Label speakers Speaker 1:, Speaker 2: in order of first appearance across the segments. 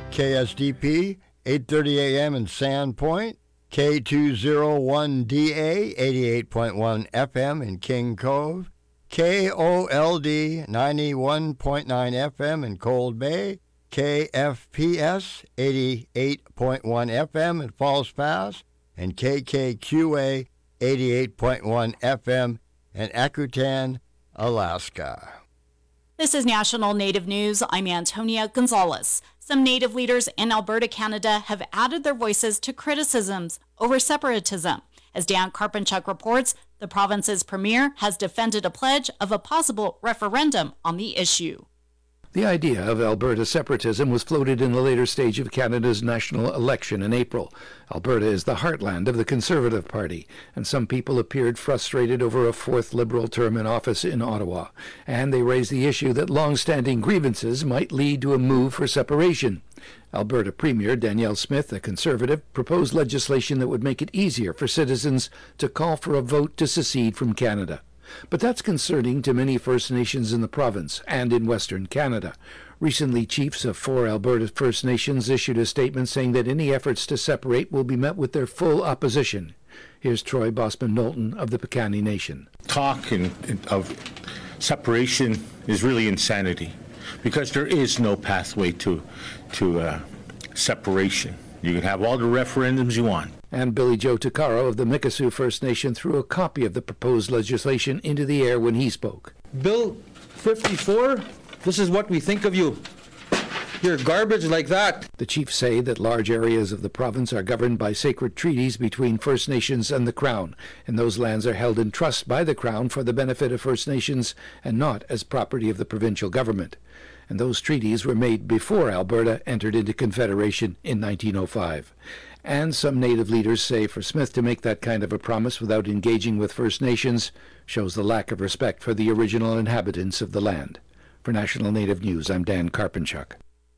Speaker 1: KSDP, 8:30 a.m. in Sandpoint, K201DA, 88.1 FM in King Cove, KOLD, 91.9 FM in Cold Bay, KFPS, 88.1 FM in Falls Pass, and KKQA, 88.1 FM in Akutan, Alaska.
Speaker 2: This is National Native News. I'm Antonia Gonzalez. Some Native leaders in Alberta, Canada have added their voices to criticisms over separatism. As Dan Karpenchuk reports, the province's premier has defended a pledge of a possible referendum on the issue.
Speaker 3: The idea of Alberta separatism was floated in the later stage of Canada's national election in April. Alberta is the heartland of the Conservative Party, and some people appeared frustrated over a fourth Liberal term in office in Ottawa, and they raised the issue that long-standing grievances might lead to a move for separation. Alberta Premier Danielle Smith, a Conservative, proposed legislation that would make it easier for citizens to call for a vote to secede from Canada. But that's concerning to many First Nations in the province and in Western Canada. Recently, chiefs of 4 Alberta First Nations issued a statement saying that any efforts to separate will be met with their full opposition. Here's Troy Bosman-Knowlton of the Piikani Nation.
Speaker 4: Talk of separation is really insanity because there is no pathway to separation. You can have all the referendums you want.
Speaker 3: And Billy Joe Tuccaro of the Mikisew First Nation threw a copy of the proposed legislation into the air when he spoke.
Speaker 5: Bill 54, this is what we think of you. You're garbage like that.
Speaker 3: The chiefs say that large areas of the province are governed by sacred treaties between First Nations and the Crown, and those lands are held in trust by the Crown for the benefit of First Nations and not as property of the provincial government. And those treaties were made before Alberta entered into Confederation in 1905. And some Native leaders say for Smith to make that kind of a promise without engaging with First Nations shows the lack of respect for the original inhabitants of the land. For National Native News, I'm Dan Karpenchuk.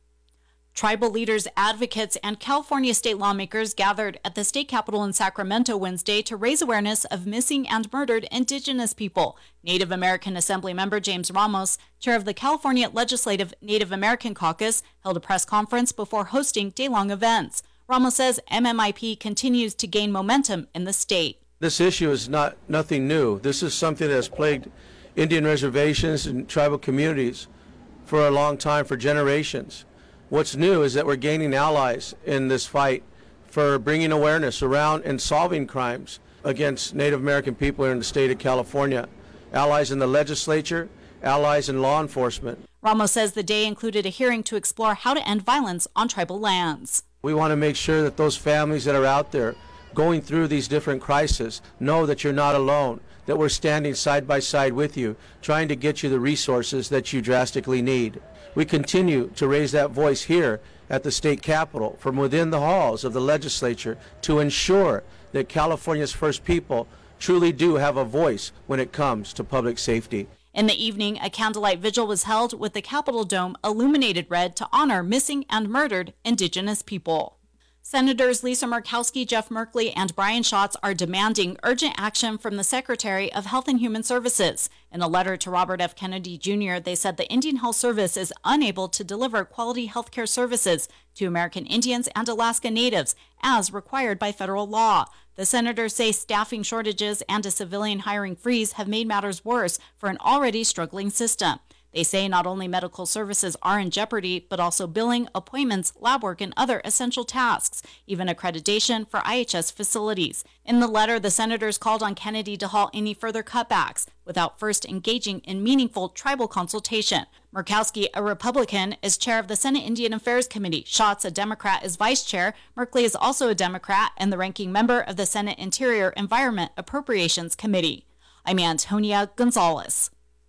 Speaker 2: Tribal leaders, advocates, and California state lawmakers gathered at the state capitol in Sacramento Wednesday to raise awareness of missing and murdered Indigenous people. Native American Assembly member James Ramos, chair of the California Legislative Native American Caucus, held a press conference before hosting day-long events. Ramos says MMIP continues to gain momentum in the state.
Speaker 5: This issue is nothing new. This is something that has plagued Indian reservations and tribal communities for a long time, for generations. What's new is that we're gaining allies in this fight for bringing awareness around and solving crimes against Native American people here in the state of California. Allies in the legislature, allies in law enforcement.
Speaker 2: Ramos says the day included a hearing to explore how to end violence on tribal lands.
Speaker 5: We want to make sure that those families that are out there going through these different crises know that you're not alone, that we're standing side by side with you, trying to get you the resources that you drastically need. We continue to raise that voice here at the state capitol from within the halls of the legislature to ensure that California's First People truly do have a voice when it comes to public safety.
Speaker 2: In the evening, a candlelight vigil was held with the Capitol Dome illuminated red to honor missing and murdered Indigenous people. Senators Lisa Murkowski, Jeff Merkley, and Brian Schatz are demanding urgent action from the Secretary of Health and Human Services. In a letter to Robert F. Kennedy Jr., they said the Indian Health Service is unable to deliver quality health care services to American Indians and Alaska Natives as required by federal law. The senators say staffing shortages and a civilian hiring freeze have made matters worse for an already struggling system. They say not only medical services are in jeopardy, but also billing, appointments, lab work, and other essential tasks, even accreditation for IHS facilities. In the letter, the senators called on Kennedy to halt any further cutbacks without first engaging in meaningful tribal consultation. Murkowski, a Republican, is chair of the Senate Indian Affairs Committee. Schatz, a Democrat, is vice chair. Merkley is also a Democrat and the ranking member of the Senate Interior Environment Appropriations Committee. I'm Antonia Gonzalez.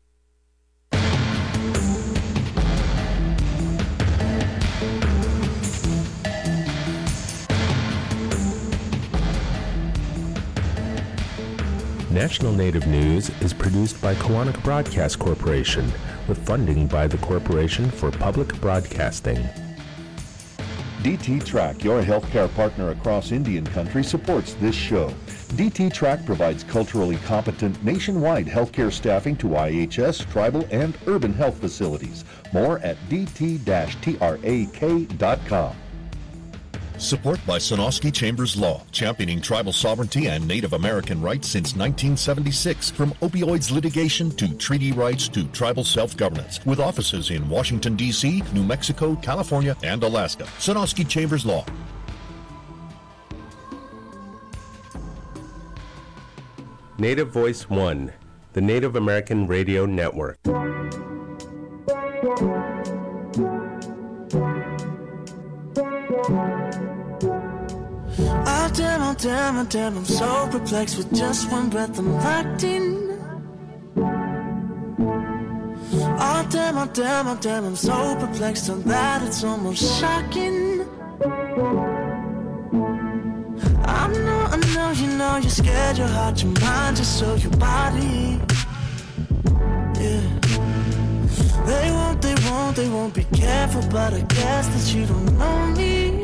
Speaker 6: National Native News is produced by Koahnic Broadcast Corporation with funding by the Corporation for Public Broadcasting.
Speaker 7: DT Track, your healthcare partner across Indian country, supports this show. DT Track provides culturally competent nationwide healthcare staffing to IHS, tribal, and urban health facilities. More at dt-trak.com.
Speaker 8: Support by Sonosky Chambers Law, championing tribal sovereignty and Native American rights since 1976. From opioids litigation to treaty rights to tribal self-governance. With offices in Washington, D.C., New Mexico, California, and Alaska. Sonosky Chambers Law.
Speaker 6: Native Voice One, the Native American Radio Network.
Speaker 9: Oh damn, I'm so perplexed. With just one breath I'm locked in. Oh damn, I'm so perplexed on that it's almost shocking. I know, you're scared, your heart, your mind, just so your body. Yeah. They won't be careful, but I guess that you don't know me.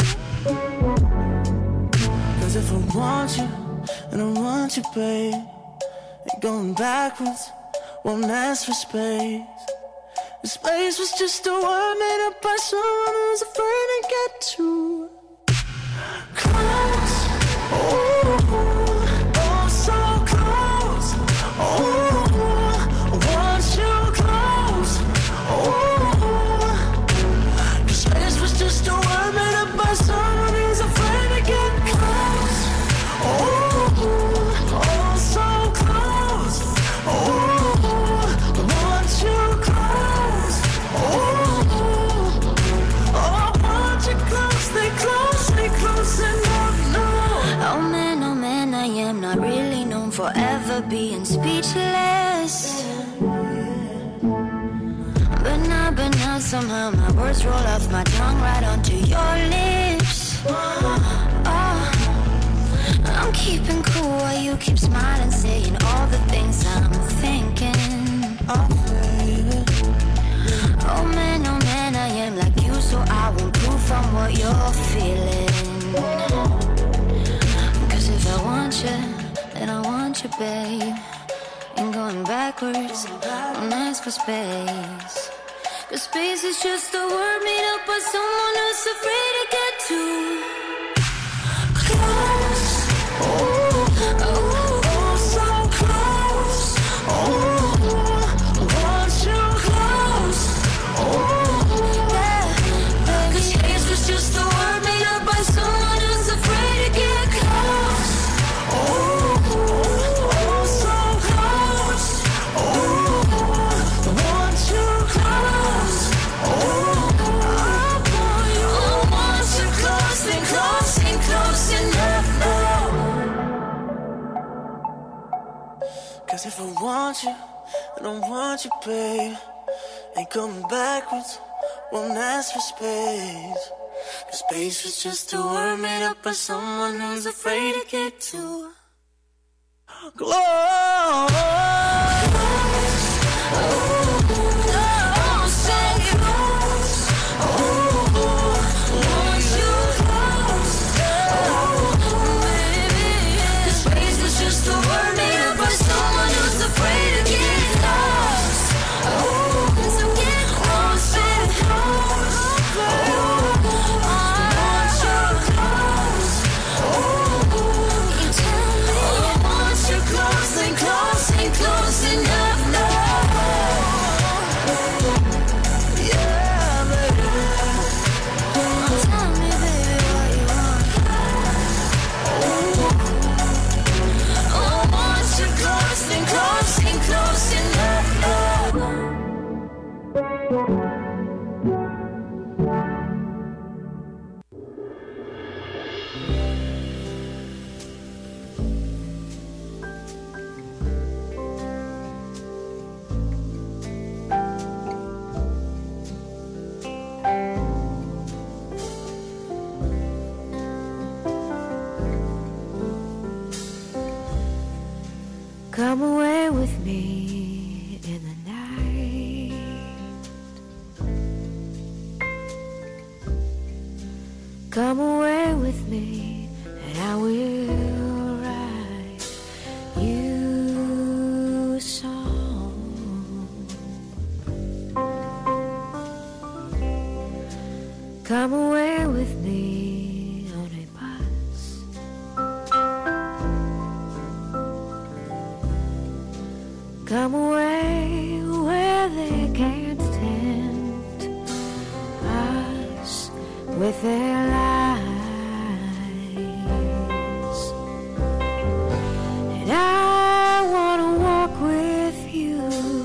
Speaker 9: Cause if I want you, and I want you, babe, ain't going backwards, won't ask for space. The space was just a word made up by someone who's afraid to get too close. Oh, so close. Oh, I want you close. Oh, 'cause space was just a word made up by someone who's afraid to get close. Oh, so close. Oh, I want you close. Oh, I want you close. Stay close enough.
Speaker 10: Oh man, I am not really known for ever being speechless. But now somehow my words roll off my tongue right onto your lips. Oh, I'm keeping cool while you keep smiling, saying all the things I'm thinking.
Speaker 9: Oh, baby.
Speaker 10: Oh man, I am like you, so I won't prove from what you're feeling. If I want you, then I want you, babe. Ain't going backwards, don't ask for space. 'Cause space is just a word made up by someone who's afraid to get too close.
Speaker 9: Oh, so close. Oh, I want you close. Oh,
Speaker 10: yeah. 'Cause space was just a word made up by someone who's afraid to get close.
Speaker 9: Oh, so close. Oh, I want you close. Oh, I want you close. Ain't close enough now. 'Cause if I want you, I don't want you, babe. Ain't coming backwards, won't ask for space. 'Cause space was just a word made up by someone who's afraid to get too close.
Speaker 10: Come away with me in the night. Come away with me and I will ride away with me on a bus. Come away where they can't tempt us with their lies. And I want to walk with you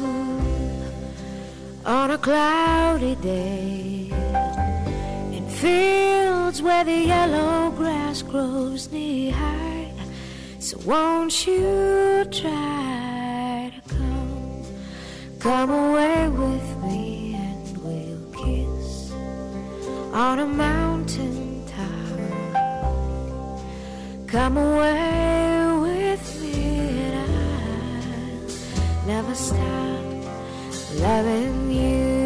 Speaker 10: on a cloudy day in fields where the yellow grass grows knee high. So won't you try to come away with me, and we'll kiss on a mountain top. Come away with me and I'll never stop loving you.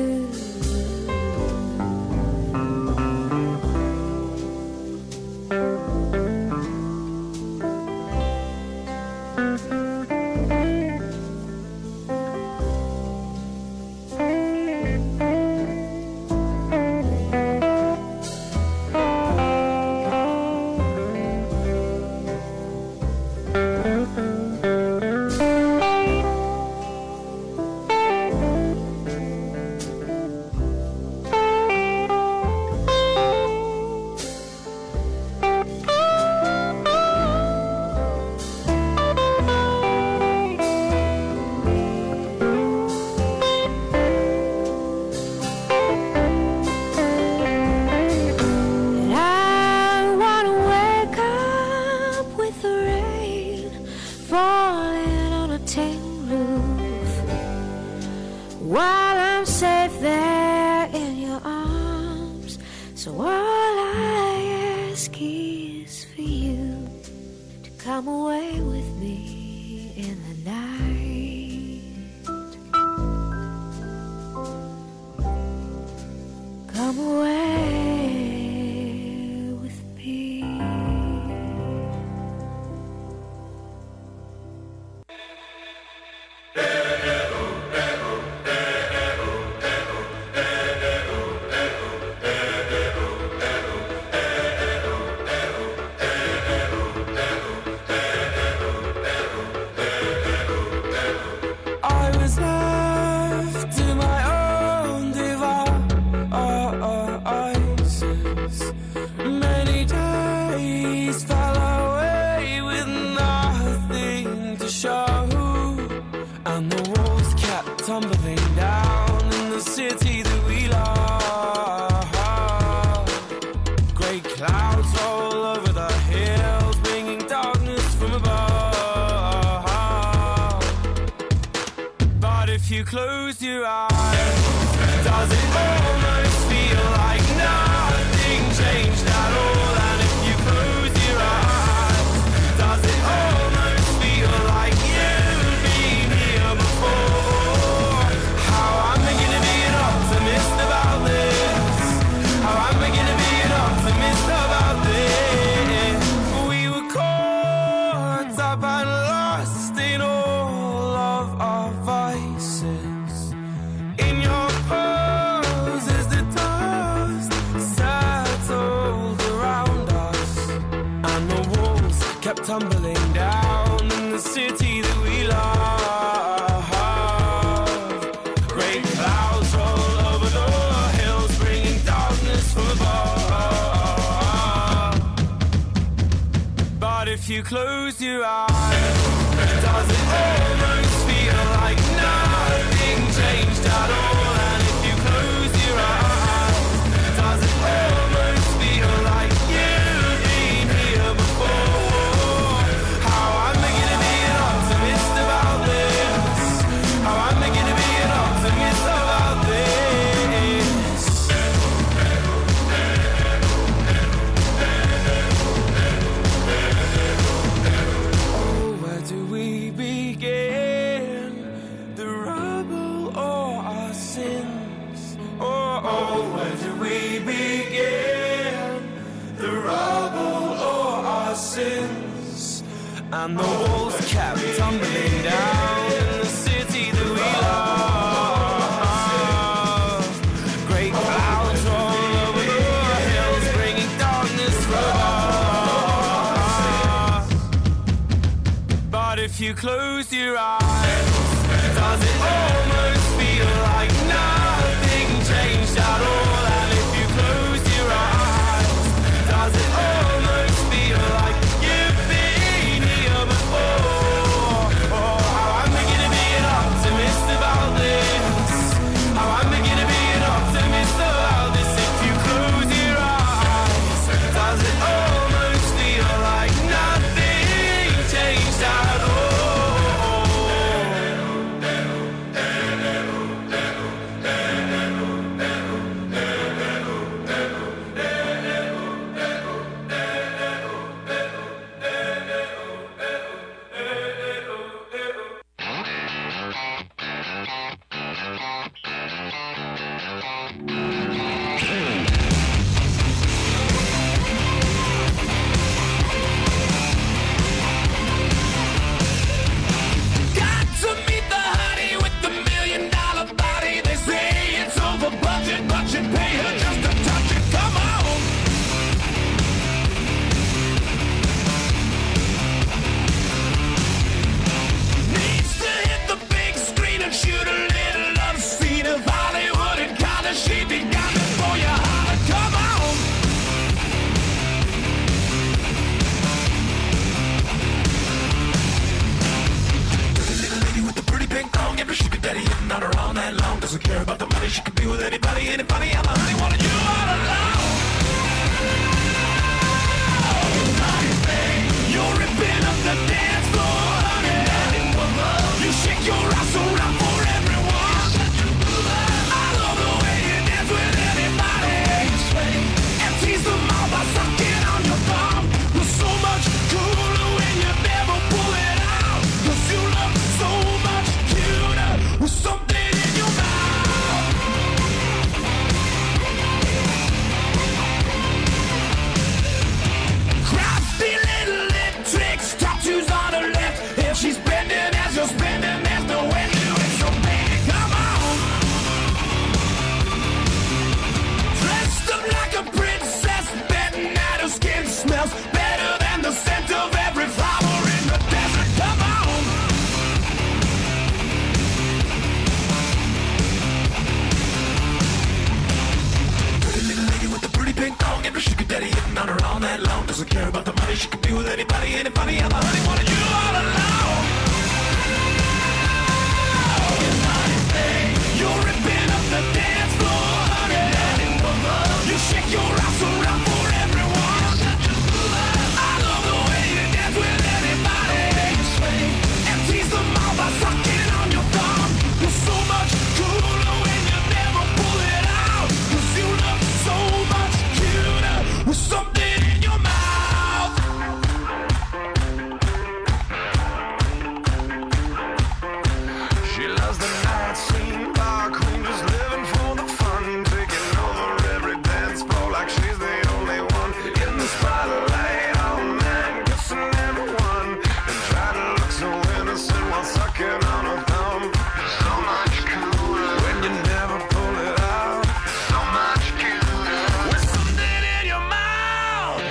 Speaker 9: You close your eyes, does it almost feel like nothing changed at all? And if you close your eyes, does it almost feel like you've been here before? How am I gonna be an optimist about this? How am I gonna be an optimist about this? And the walls kept tumbling down in the city that we love. Great clouds roll over the if you close your eyes, does it almost feel like nothing changed at all? And if you close your eyes, does it almost feel like you've been here before? Oh, how I'm beginning to be an optimist about this. How I'm beginning to be an optimist about this. If you close your eyes, does it almost feel like nothing changed at all? Got to meet the honey with the $1 million body. They say it's over budget, but you pay her just to touch it. Come on. Needs to hit the big screen and shoot a little love scene of Hollywood and college. She'd be gone before you holler. Come on. Little lady with the pretty pink thong, every sugar daddy hitting on her all night long. Doesn't care about the money, she can be with anybody. Anybody, I'm a honey, wanted you all along. You're ripping up the dance floor, honey. You shake your ass around for everyone. I love the way you dance with anybody, and tease them all by sucking on your thumb. You're so much cooler when you never pull it out, 'cause you look so much cuter with something in your mouth. Crafty little lip tricks, tattoos on her left. If she's bending as you're spending, there's no end to it. So baby, come on. Dressed up like a princess, betting that her skin smells better than the scent of every flower in the desert. Come on. Pretty little lady with the pretty pink thong, every sugar daddy hitting on her all night long. Doesn't care about the money, she can be with anybody. Anybody, I'm a honey, wanted you all along. You're ripping up the dance floor, honey. You shake your ass around for everyone. I love the way you dance with anybody, and tease them all by sucking on your thumb. You're so much cooler when you never pull it out, 'cause you look so much cuter with something in your mouth. She loves the night scene, bar queen, just living for the fun, taking over every dance floor like she's the only one. In the spotlight all night, kissing everyone, and try to look so innocent while sucking on her thumb. So much cooler when you never pull it out. So much cuter with something in your mouth.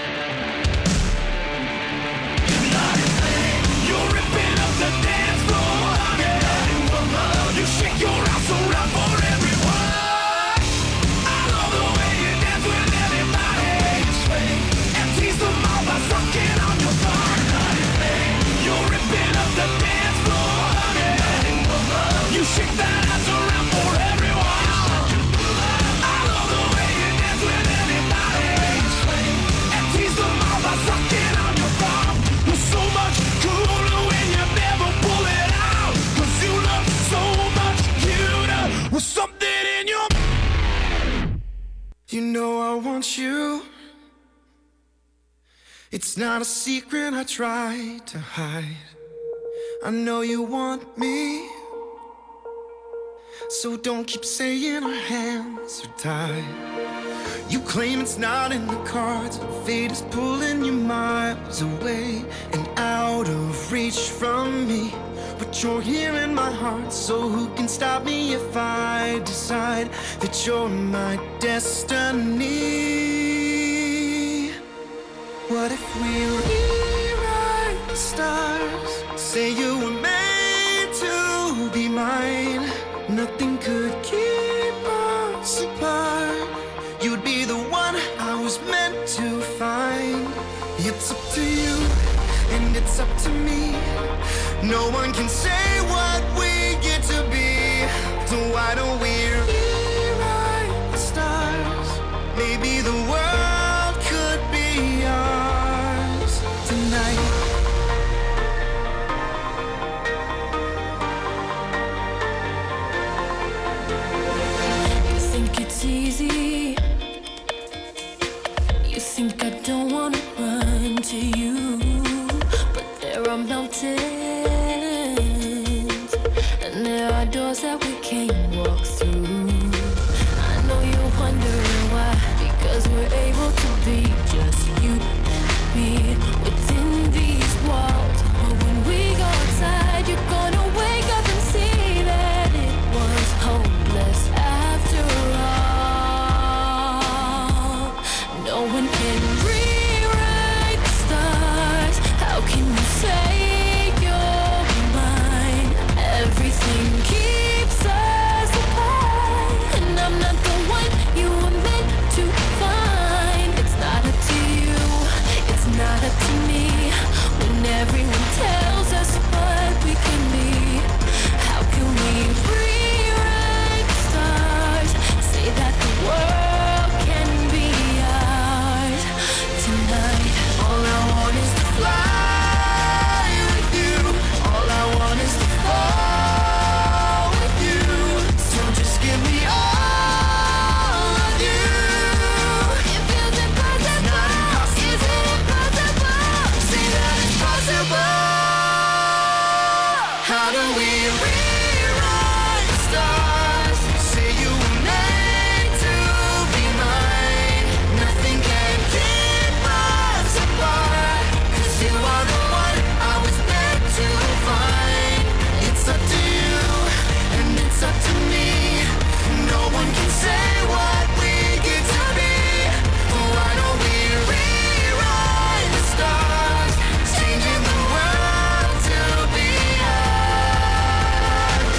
Speaker 9: You're ripping up the dance floor, honey. You shake your ass around for everyone. I love the way you dance with anybody, and tease them all by sucking on your thumb. You're ripping up the dance floor, honey. You shake that ass around for everyone. I love the way you dance with anybody, and tease them all by sucking on your thumb. You're so much cooler when you never pull it out, 'cause you look so much cuter with something in your. You know I want you. It's not a secret I try to hide. I know you want me, so don't keep saying our hands are tied. You claim it's not in the cards, fate is pulling you miles away and out of reach from me. But you're here in my heart, so who can stop me if I decide that you're my destiny? What if we rewrite the stars, say the one I was meant to find. It's up to you, and it's up to me. No one can say what we get to be. So why don't we rewrite the stars? Maybe the world could be ours tonight.
Speaker 10: It's easy. You think I don't wanna run to you, but there are mountains and there are doors that we can't walk through. I know you're wondering why, because we're able to be just you and me within these walls. But when we go outside, you're gonna wake up and see that it was hopeless after all. No one can rewrite the stars. How can you say you're mine? Everything keeps us apart, and I'm not the one you were meant to find. It's not up to you, it's not up to me. When everyone tells us what we can be, how can we rewrite the stars? Say that the world can be ours tonight. All I want is to fly with you. All I want is to fall with you. So just give me all of you. It feels impossible. It's not impossible. Is it impossible? Say that it's possible. How do we rewrite the stars? Say you were meant to be mine. Nothing can keep us apart, 'cause you are the one I was meant to find. It's up to you, and it's up to me. No one can say what we get to be. Why don't we rewrite the stars? Changing the world to be ours.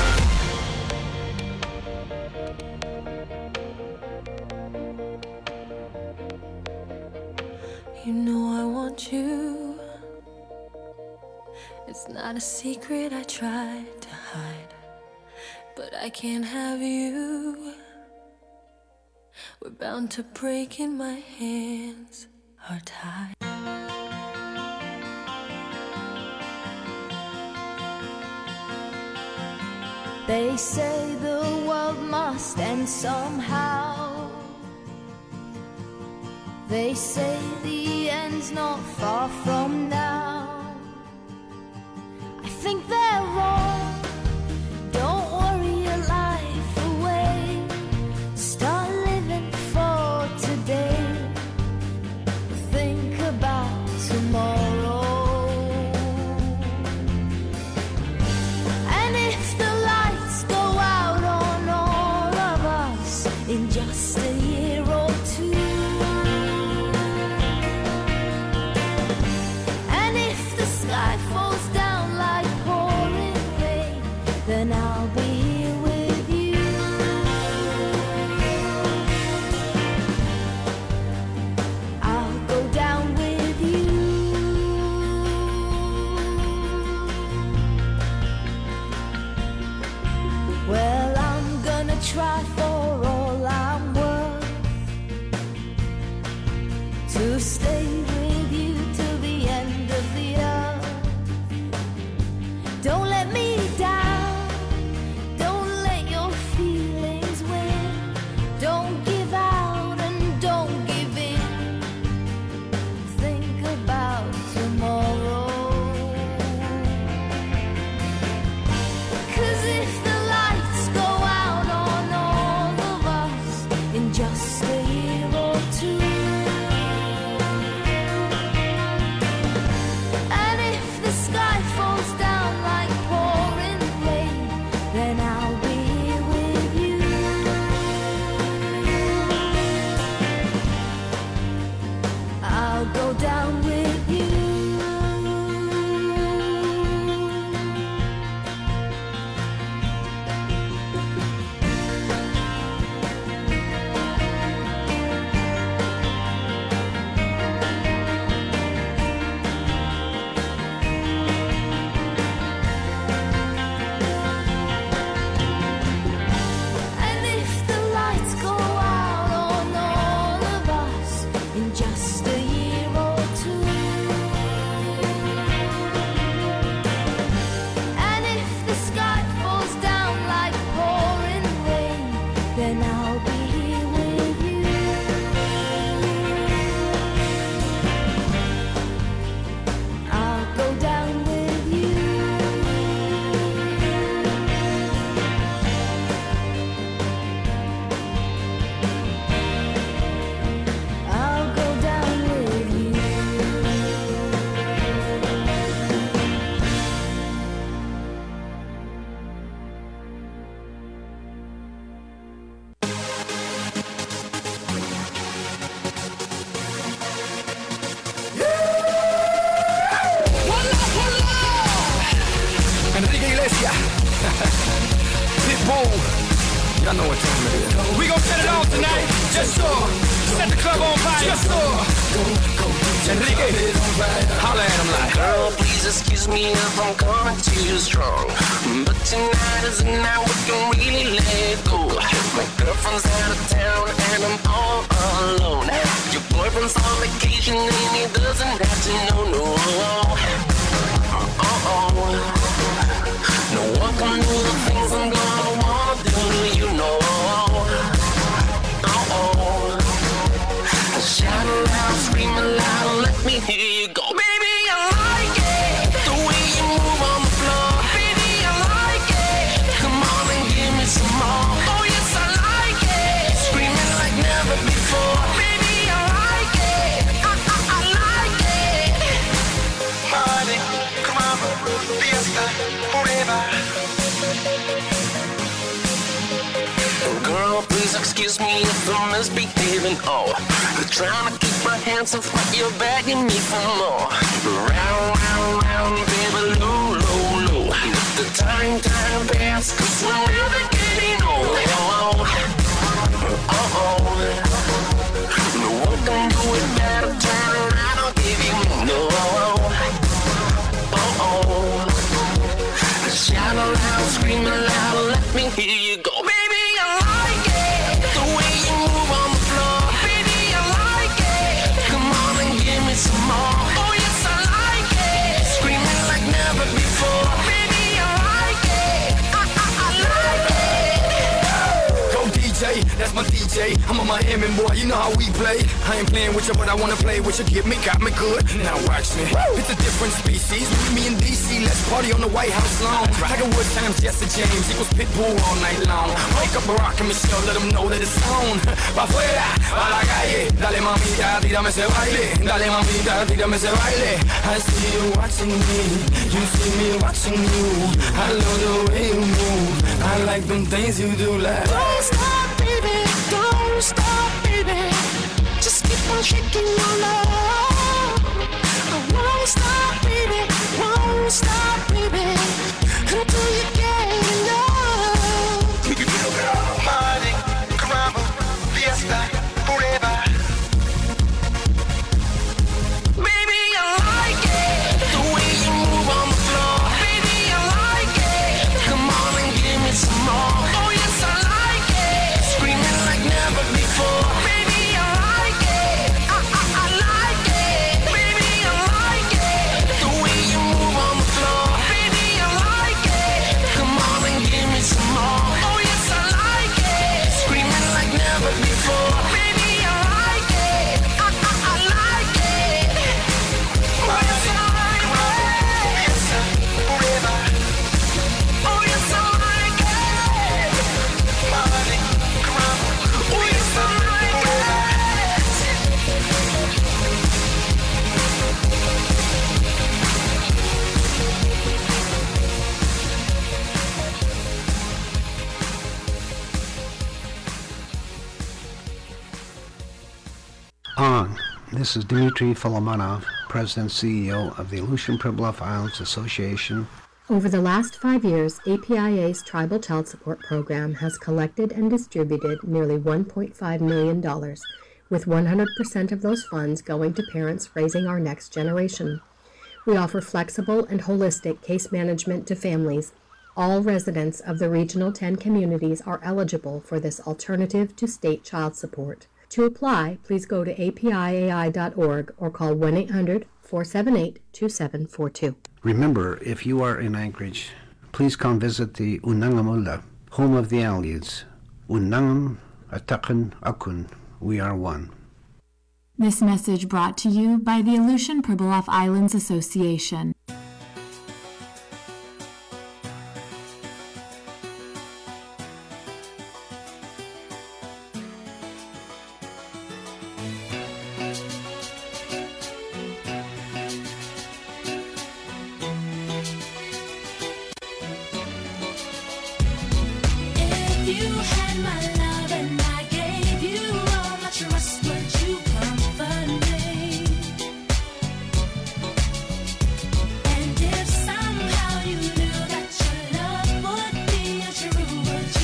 Speaker 10: You know I want you. It's not a secret I tried to hide, but I can't have you. We're bound to break and my hands are tied.
Speaker 11: They say the world must end somehow. They say the end's not far from now. I think they're wrong. Don't worry your life away. Start living for today. Think about tomorrow. And if the lights go out on all of us in just a year or two, and if the sky falls down like pouring rain, then I'll be here with you. I'll go down with you. Well, I'm gonna try for all I'm worth to stay with you till the end of the earth. Don't let me down. Don't let your feelings win. Don't give out and don't give in. Think about tomorrow. 'Cause if the lights go out on all of us in just a year or two, and if the sky falls down like pouring rain, then I'll be here with you. I'll go down with you.
Speaker 12: Boom. Y'all know what time it is. We gon' set it off tonight. Just so. Set the club on fire. Just so. Enrique, holla at him like.
Speaker 9: Girl, please excuse me if I'm coming too strong, but tonight is the night we can really let go. My girlfriend's out of town and I'm all alone. Your boyfriend's on vacation and he doesn't have to know, no. No one can do the things I'm gonna wanna do, you know. Shout aloud, scream aloud, let me hear you go. Baby, I like it, the way you move on the floor. Baby, I like it, come on and give me some more. Oh yes, I like it, screaming like never before. Baby, I like it, I like it. Party, come on, fiesta, forever. Girl, please excuse me if I'm misbehaving. Oh, trying to keep my hands off, but you're begging me for more. Round, round, round, baby, low, low, low. Let the time pass, 'cause we're never getting old. No one can do it better. Turn around, I'll give you more. Shout aloud, scream aloud, let me hear you go. Baby, I like it, the way you move on the floor. Baby, I like it, come on and give me some more. Oh yes, I like it, screaming like never before. Baby, I like it, I like it.
Speaker 12: Go DJ, that's my DJ. I'm a Miami boy, you know how we play. I ain't playing with you, but I wanna play with you. Get me, got me good. Now watch me. It's a different species. Meet me in DC, let's party on the White House lawn. Tiger Woods times Jesse James equals Pitbull all night long. Wake up Barack and Michelle, let them know that it's on. Pa' afuera, pa' la calle. Dale mamita, tírame ese baile. Dale mamita, tírame ese baile. I see you watching me, you see me watching you. I love the way you move. I like them things you do like.
Speaker 11: Don't stop, baby, don't stop, baby. Just keep on shaking your love. I won't stop, baby, won't stop, baby, until you get enough.
Speaker 12: Party, caramba, fiesta, forever.
Speaker 9: Baby, I like it, the way you move on the floor. Baby, I like it, come on and give me some more. Oh yes, I like it, screaming like never before. Baby, I like it, I like it. Baby, I like it, the way you move on the floor. Baby, I like it, come on and give me some more. Oh yes, I like it, screaming like never before. Baby, I like it, I like it. Oh yes, I like it, forever. Oh yes, I like it. Party, caramba. Oh yes, I like it.
Speaker 13: This is Dmitry Folomonov, President CEO of the Aleutian Pribilof Islands Association.
Speaker 14: Over the last 5 years, APIA's Tribal Child Support Program has collected and distributed nearly $1.5 million, with 100% of those funds going to parents raising our next generation. We offer flexible and holistic case management to families. All residents of the Regional 10 communities are eligible for this alternative to state child support. To apply, please go to apiai.org or call 1-800-478-2742.
Speaker 13: Remember, if you are in Anchorage, please come visit the Unangamula, home of the Aleutians. Unangam, Atakan, Akun, we are one.
Speaker 2: This message brought to you by the Aleutian Pribilof Islands Association.
Speaker 11: You had my love and I gave you all my trust. Would you comfort me? And if somehow you knew that your love would be untrue, would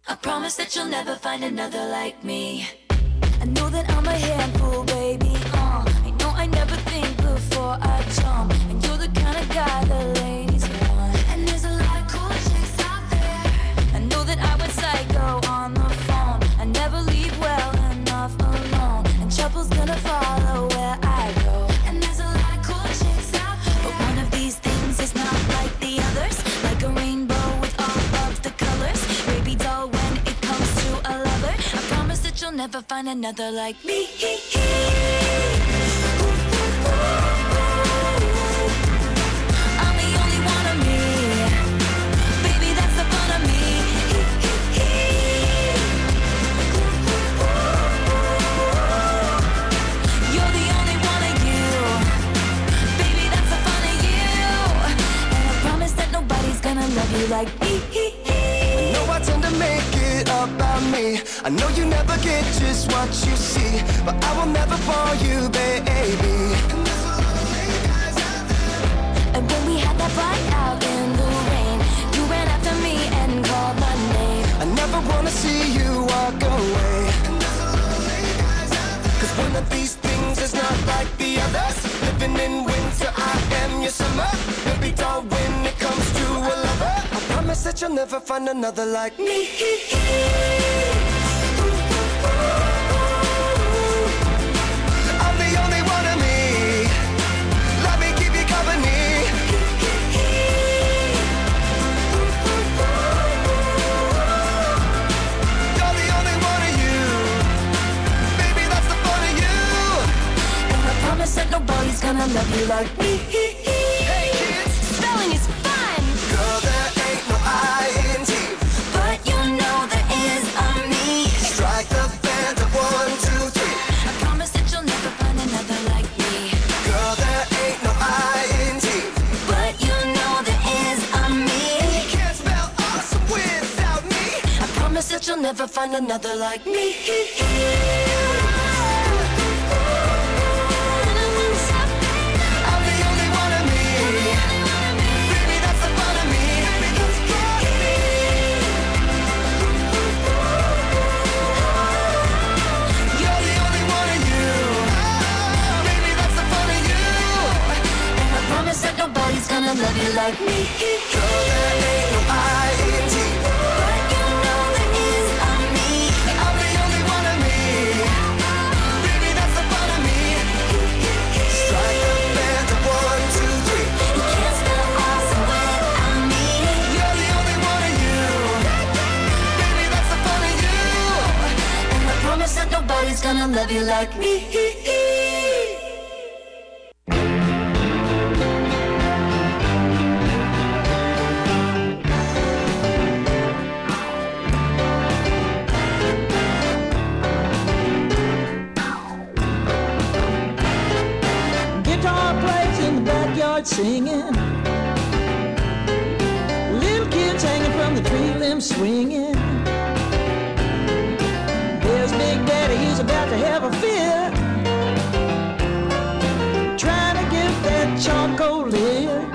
Speaker 10: I promise that you'll never find another like me. I know that I'm a handful, baby. I know I never think before I jump, and you're the kind of guy the ladies want. And there's a lot of cool chicks out there. I know that I went psycho on the phone. I never leave well enough alone, and trouble's gonna follow where I go. And there's a lot of cool chicks out there, but one of these things is not like the others. Like a rainbow with all of the colors. Baby doll, when it comes to a lover, I promise that you'll never find another like me. I'm the only one of me. Baby, that's the fun of me. You're the only one of you. Baby, that's the fun of you. And I promise that nobody's gonna love you like me.
Speaker 9: I know I tend to make it about me. I know you never get just what you see, but I will never fall you, baby.
Speaker 10: And when we had that fight out in the rain, you ran after me and called my name.
Speaker 9: I never wanna see you walk away, 'cause one of these things is not like the others. Living in winter, I am your summer. Baby doll, when it comes to a lover, I promise that you'll never find another like me. I'm the only one of me. Let me keep you company. You're the only one of you. Baby, that's the fun of you.
Speaker 10: And I promise that nobody's gonna love you like me.
Speaker 9: Hey kids,
Speaker 10: Spelling is fun,
Speaker 9: girl, there ain't no I-N-T,
Speaker 10: but you know there is a me.
Speaker 9: strike the band of 1, 2, 3.
Speaker 10: I promise that you'll never find another like me.
Speaker 9: Girl, there ain't no I-N-T,
Speaker 10: But you know there is a me.
Speaker 9: you can't spell awesome without me.
Speaker 10: I promise that you'll never find another like me.
Speaker 9: I'm the only one of me. Baby, that's the fun of me. You're the only one of you. Baby, that's the fun of you.
Speaker 10: And I promise that nobody's gonna love you like me.
Speaker 9: Girl, there ain't no I-N-T,
Speaker 10: But you know there is a me.
Speaker 9: I'm the only one of me. Baby, that's the fun of me. Strike the band of 1, 2, 3.
Speaker 10: You can't spell awesome without me.
Speaker 9: You're the only one of you. Baby, that's the fun of you.
Speaker 10: And I promise that nobody's gonna love you like me.
Speaker 15: Guitar plays in the backyard singing. Little kids hanging from the tree limbs swinging. There's Big Daddy, he's about to have a fit, trying to get that charcoal lit.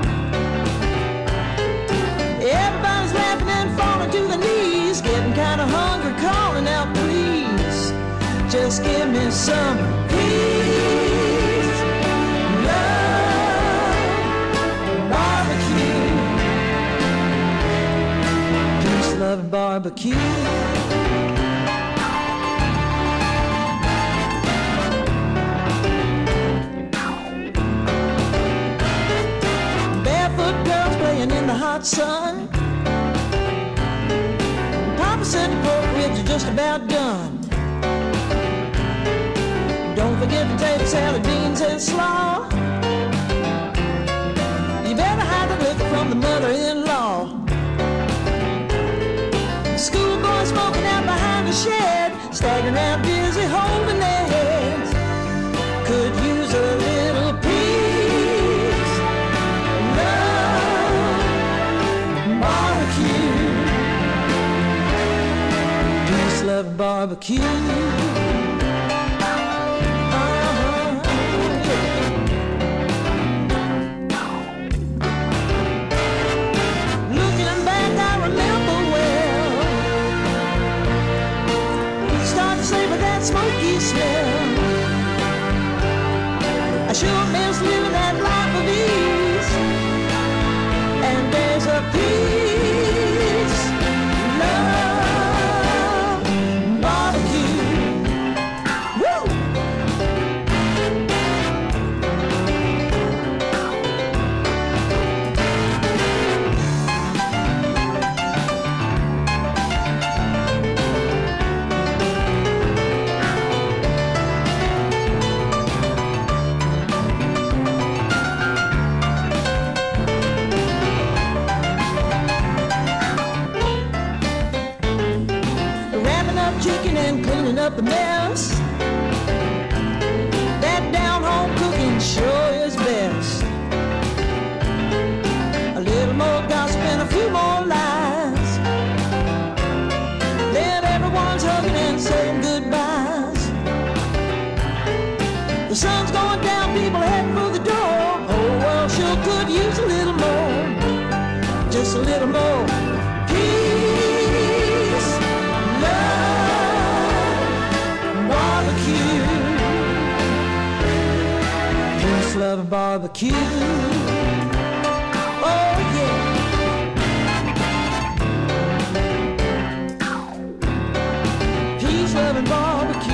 Speaker 15: Everybody's laughing and falling to their knees, getting kind of hungry, calling out, please, just give me some peace, love, barbecue, peace, love, and barbecue. Barefoot girls playing in the hot sun. Papa said the pork ribs are just about done. Don't forget potato salad, beans, and slaw. You better hide the liquor from the mother-in-law. Schoolboy smoking out behind the shed, staggering around busy holding their heads. Could use a little peace, love, barbecue, peace, love, and barbecue. Looking back, I remember well up chicken and cleaning up the mess. That down-home cooking sure is best. A little more gossip and a few more lies. Then everyone's hugging and saying goodbyes. The sun's going down, people heading for the door. Oh, well, sure could use a little more. Just a little more peace, love, barbecue. Peace, love, and barbecue. Oh, yeah. Peace, love, and barbecue.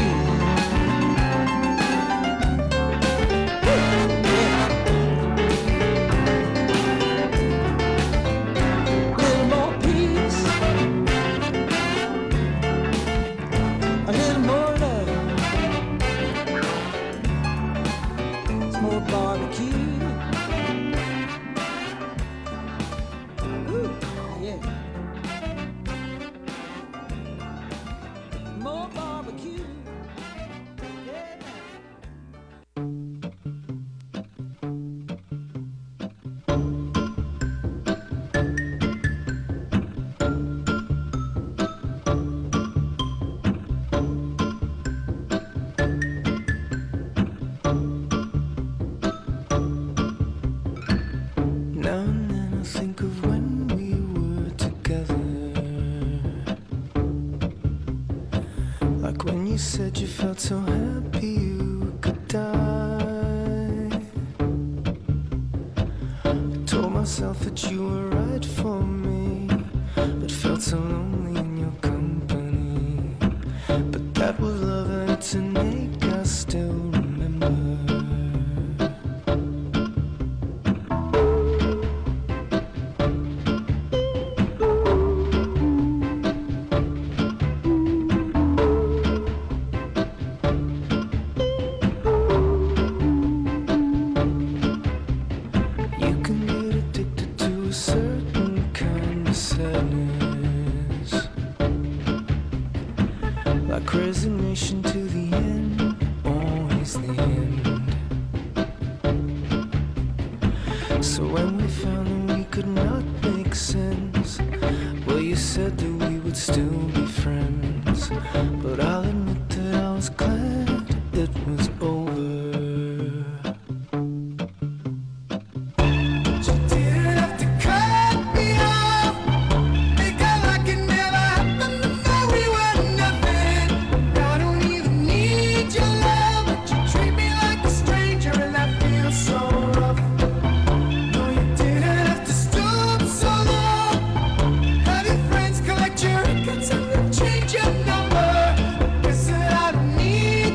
Speaker 9: Said you felt so happy you could die. I told myself that you were right for me, but felt so lonely in your company. But that was love and it's an ache I still remember. Resignation to the end, always the end. So when we found that we could not make sense, well, you said that we would still be friends. But I'll admit that I was glad it was over. Change your number. Guess that I don't need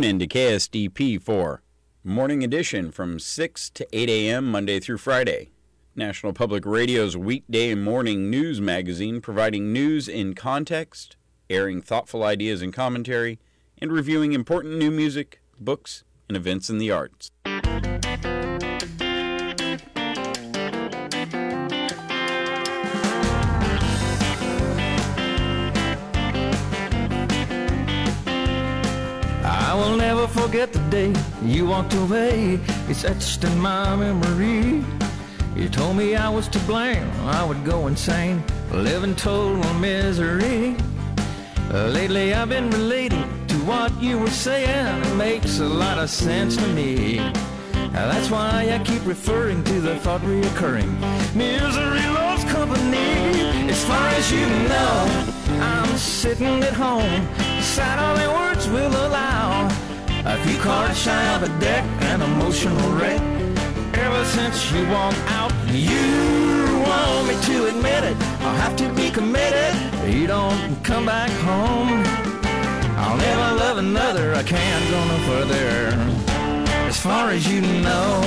Speaker 16: into KSDP for Morning Edition from 6 to 8 a.m. Monday through Friday. National Public Radio's weekday morning news magazine, providing news in context, airing thoughtful ideas and commentary, and reviewing important new music, books, and events in the arts.
Speaker 17: I will never forget the day you walked away. It's etched in my memory. You told me I was to blame, I would go insane, live in total misery. Lately I've been relating to what you were saying. It makes a lot of sense to me. That's why I keep referring to the thought reoccurring. Misery loves company. As far as you know, I'm sitting at home, sad only words will allow. A few cards shy of a deck, an emotional wreck. Ever since you walked out, you want me to admit it. I'll have to be committed. You don't come back home. I'll never love another. I can't go no further. As far as you know.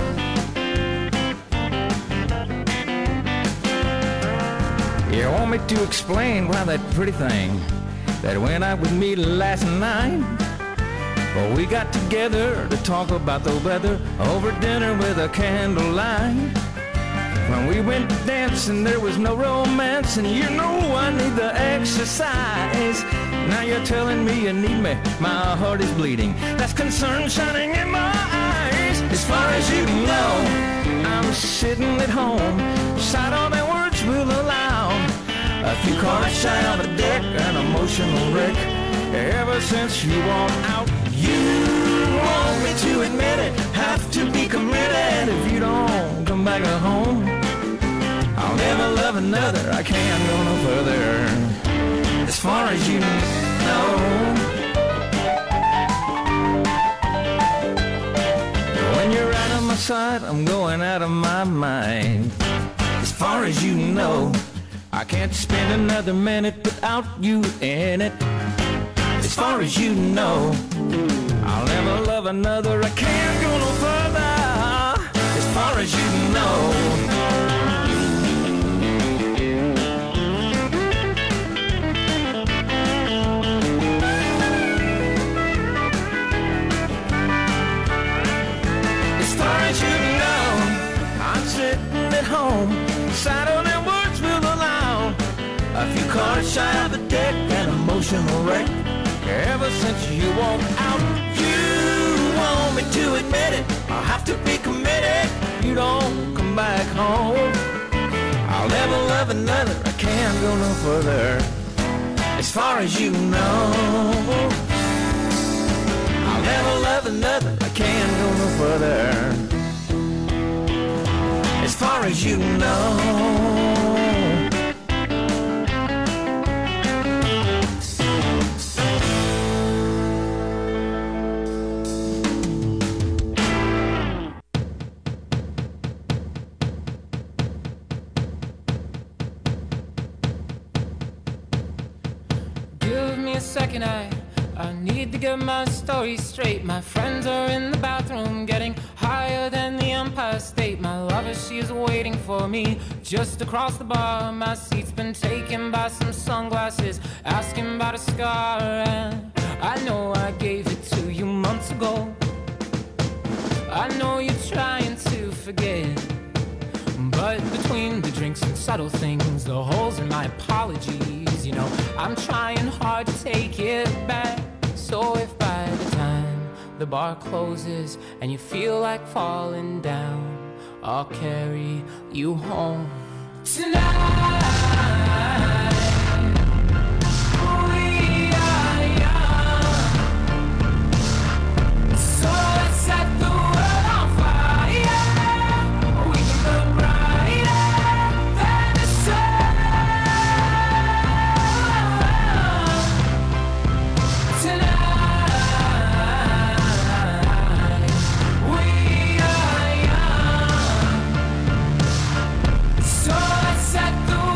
Speaker 17: You want me to explain why that pretty thing that went out with me last night? Well, we got together to talk about the weather over dinner with a candlelight. When we went dancing, there was no romance, and you know I need the exercise. Now you're telling me you need me, my heart is bleeding. That's concern shining in my eyes. As far as you know, I'm sitting at home, sad all the words will allow. A few cards shy of a deck, an emotional wreck. Ever since you walked out, you want me to admit it. Have to be committed. If you don't come back home, I'll never love another. I can't go no further. As far as you know. When you're out of my sight, I'm going out of my mind. As far as you know, I can't spend another minute without you in it. As far as you know, I'll never love another. I can't go no further. As far as you know. Sitting at home, sad on their words will allow. A few cards shy of the deck, an emotional wreck. Ever since you walked out, you want me to admit it. I'll have to be committed. You don't come back home, I'll never love another. I can't go no further. As far as you know, I'll never love another. I can't go no further. As far as you know.
Speaker 18: Give me a second, I need to get my story straight. My friends are in the bathroom getting higher than the Empire State. My lover, she's waiting for me just across the bar. My seat's been taken by some sunglasses, asking about a scar. And I know I gave it to you months ago. I know you're trying to forget, but between the drinks and subtle things, the holes in my apologies, you know, I'm trying hard to take it back. So if by the time the bar closes and you feel like falling down, I'll carry you home tonight. We are young, so let's set the world on fire. We can burn brighter than the sun tonight. We are young, so let's set the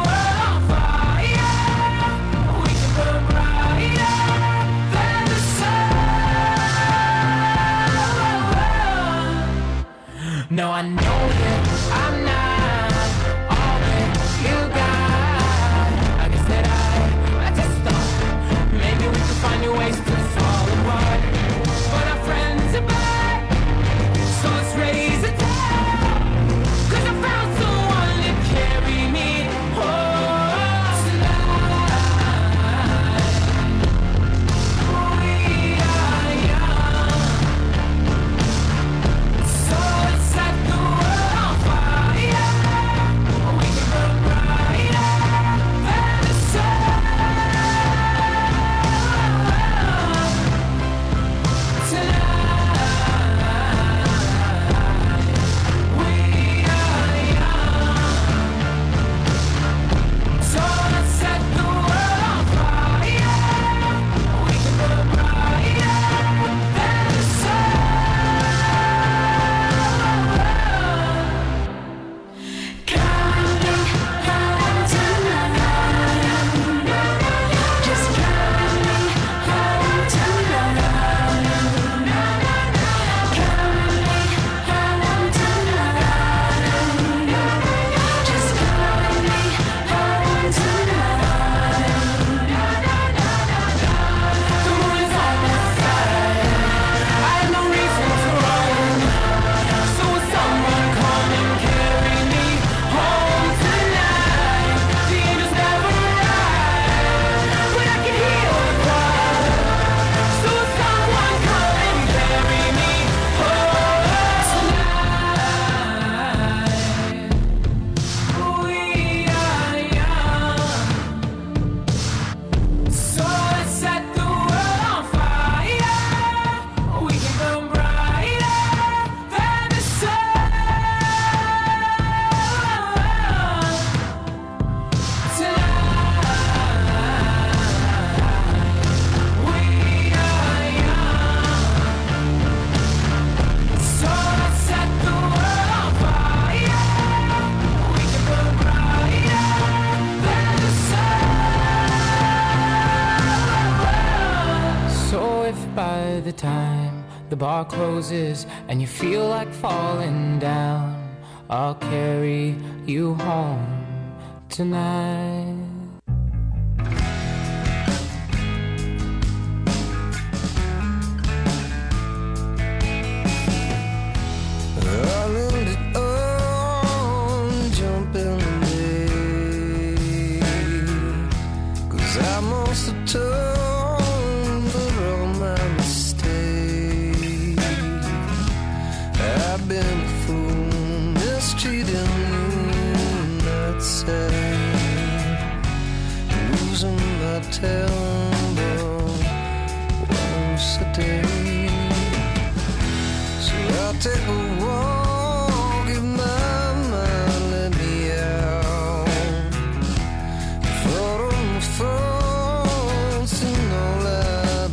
Speaker 18: No, I know that I'm not all that you got. I guess that I just thought maybe we could find new ways to fall apart. But our friends are back, so let's raise a toast. 'Cause I found someone to carry me home tonight. We are young, so let's set the world on fire. We can burn brighter than the sun tonight. We are young, so let's set the world on fire. We can burn brighter than the sun. Count me home tonight. Just count me home tonight. Count me home tonight. Just count me home tonight. The moon is on my side. I have no reason to run. So will someone come and carry me home tonight? The angels never arrive, but I can hear the cry. So will someone come and carry me home tonight? We are young, so let's set the world on fire. We can burn brighter than the sun tonight. We are young, so let's set the world on fire. We can burn brighter than the sun. So if by the time the bar closes and you feel like falling down, I'll carry you home tonight.
Speaker 9: Rolling it on, jumping away. 'Cause I must atone for all my mistakes. I've been a fool, mistreating you, not sad. Losing my temper once a day. So I'll take a walk if my mind let me out. Thought on my faults and all I've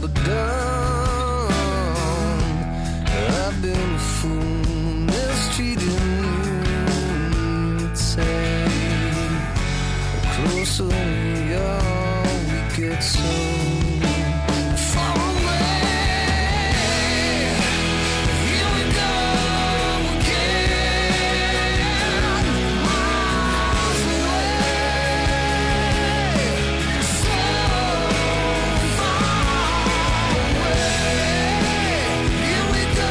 Speaker 9: done. I've been a fool, mistreating you, you'd say. The closer we are, we get so far away. Here we go again, miles away, so far away. Here we go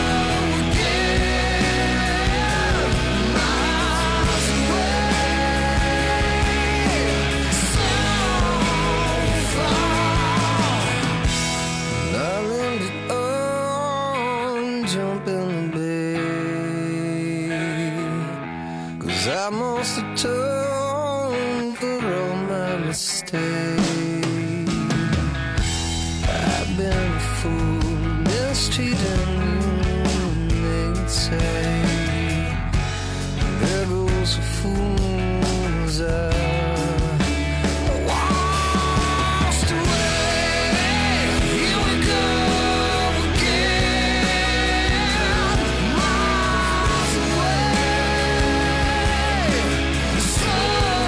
Speaker 9: again, miles away, so far. And I learned it on jumping away. 'Cause I must atone for all my mistakes. I've been a fool, mistreating you, they'd say. There goes a fool as I washed away. Here we go again, miles away, so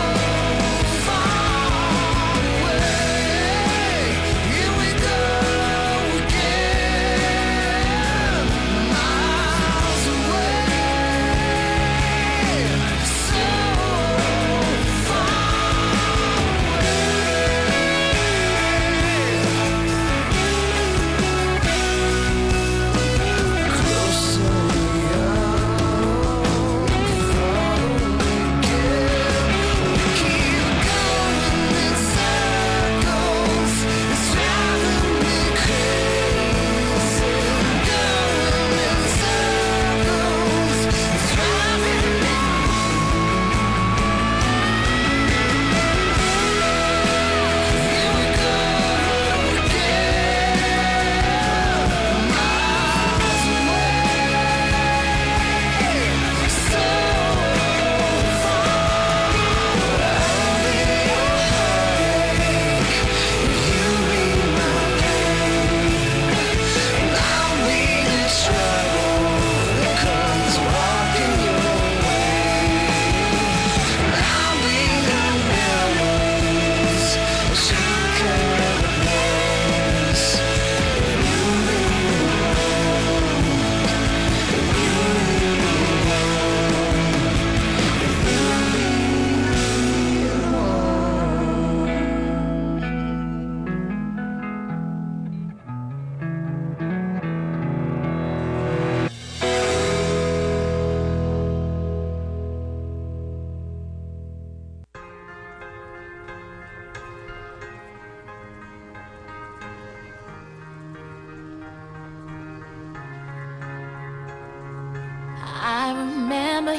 Speaker 9: far away. Here we go again,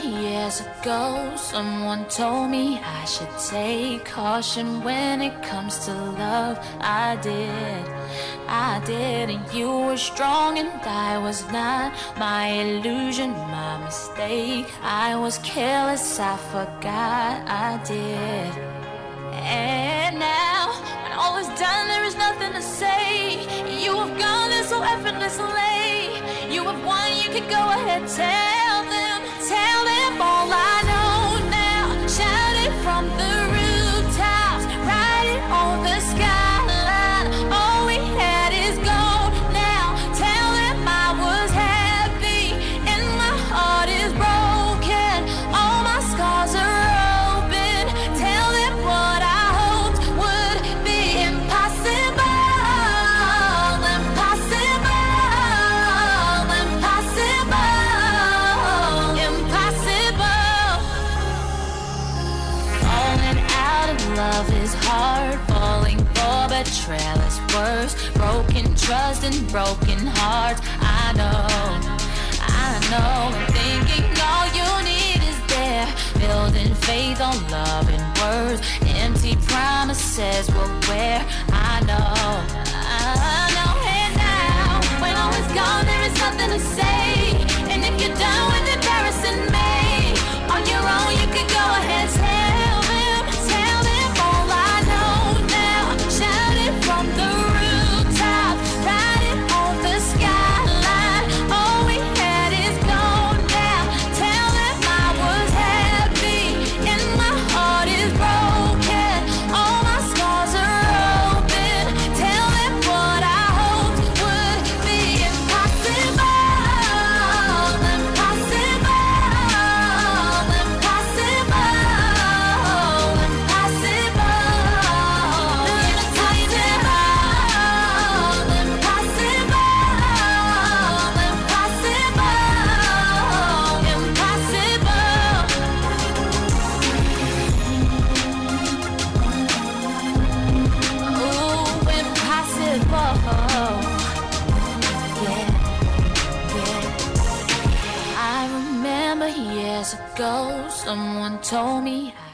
Speaker 10: years ago, someone told me I should take caution when it comes to love. I did, and you were strong and I was not. My illusion, my mistake. I was careless, I forgot I did. And now, when all is done, there is nothing to say. You have gone there so effortlessly. You have won, you could go ahead, tell them all I know now. Shout it from the rooftops, write it on the skyline. All we had is gold now. Tell them I was happy and my heart is broken. All my scars are open. Tell them what I hoped would be impossible. Love is hard, falling for betrayal is worse. Broken trust and broken hearts. I know, and thinking all you need is there. Building faith on love and words. Empty promises will wear. I know. And now, when all is gone, there is nothing to say. And if you're done with embarrassing me, on your own you could go ahead, tell them all I know now. Shout it from the rooftop, write it on the skyline. All we had is gone now. Tell them I was happy and my heart is broken. All my scars are open. Tell them what I hoped would be impossible. Years ago, someone told me